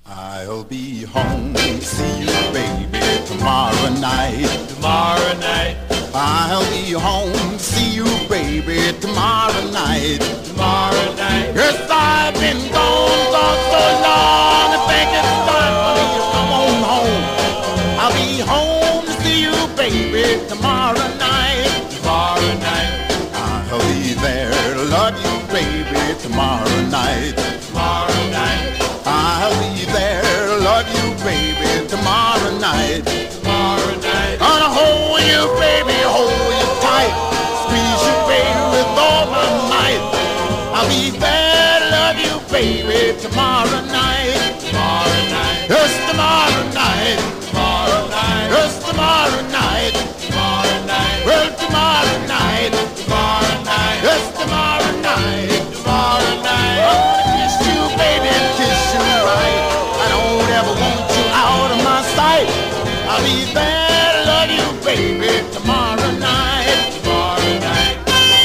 I'll be home, see you baby tomorrow night. Tomorrow night. I'll be home, see you baby tomorrow night. Tomorrow night. Yes, I've been gone for so long, I think it's time for me to come on home. I'll be home to see you baby tomorrow night. Tomorrow night. I'll be there to love you baby tomorrow night. Tomorrow night. I'll be there to love you baby tomorrow night. Tomorrow night. Gonna hold you baby, hold you tight, squeeze you baby with all my might. I'll be there to love you baby tomorrow night. Tomorrow night. Yes, tomorrow night. Tomorrow night. Yes, tomorrow night. Tomorrow night. Well, tomorrow night. Tomorrow night. Yes, tomorrow night. Tomorrow night. I wanna kiss you baby and kiss you right. I don't ever want you out of my sight. I'll be there to love you baby tomorrow night. Tomorrow night.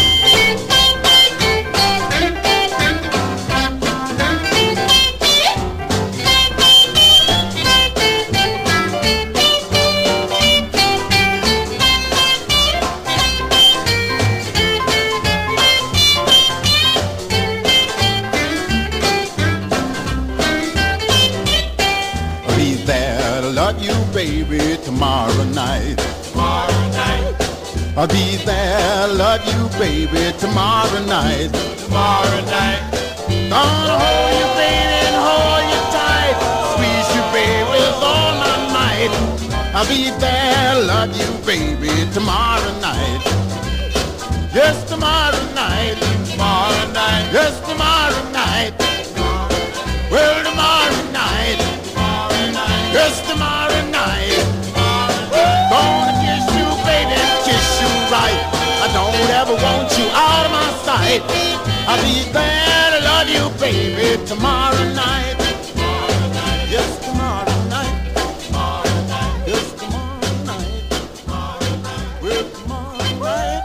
I'll be there to love you baby tomorrow night. Tomorrow night. I'll be there to love you baby tomorrow night. Tomorrow night. Gonna hold you baby and hold you tight, squeeze you baby with all my might. I'll be there to love you baby tomorrow night. Yes, tomorrow night. Tomorrow night. Yes, tomorrow night. Well, tomorrow night. Tomorrow night. Yes, tomorrow night. Gonna kiss you baby and kiss you right. I don't ever want you out of my sight. I'll be there to love you baby tomorrow night. Yes, tomorrow night. Yes, tomorrow night. Well, tomorrow night.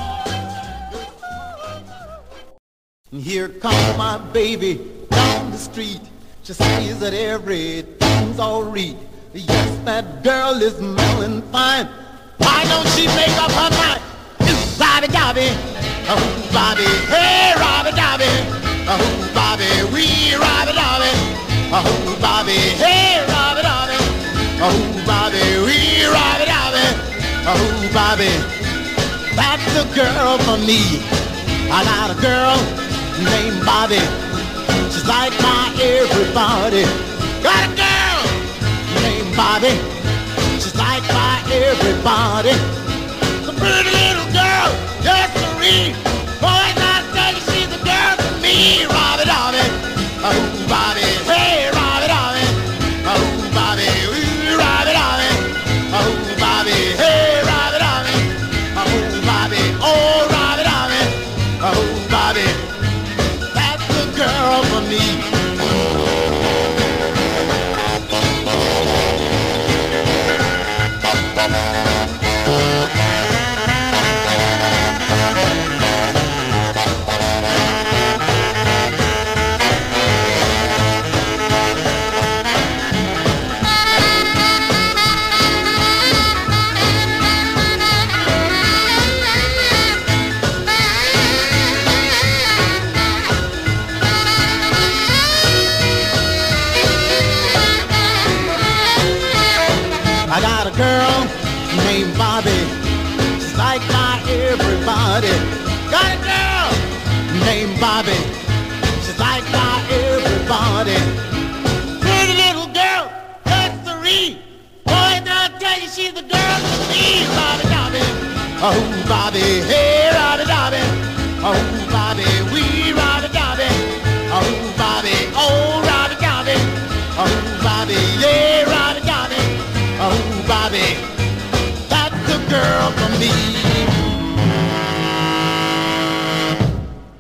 And here comes my baby down the street. She says that everything's all right. Yes, that girl is melon fine. Why don't she make up her mind? Bobby Dobby, oh Bobby, hey Robby Dobby, oh Bobby, wee Robby Dobby, oh Bobby, hey Robby Dobby, oh Bobby, wee Robby Dobby, oh Bobby, that's the girl for me. I got a girl named Bobby. She's like my everybody. Got a girl named Bobby. She's like my everybody. The pretty little girl, just to read. Boy, I tell you, she's the girl for me. Robby Dobby, oh Bobby, hey Robby Dobby, oh Bobby, ooh Robby Dobby, oh Bobby, hey Robby Dobby, oh Bobby, oh Robby Dobby, oh Bobby. That's the girl for me. I got a girl named Bobby. She's like my everybody. Got a girl named Bobby. She's like my everybody. Pretty little girl, that's the read. Boy, now I tell you, she's the girl for me. Robby Dobby, oh Bobby, hey Robby Dobby, oh Bobby, wee Robby Dobby, oh Bobby, oh Robby Dobby, oh Bobby, yeah Robby Dobby. Oh, Bobby, that's the girl for me.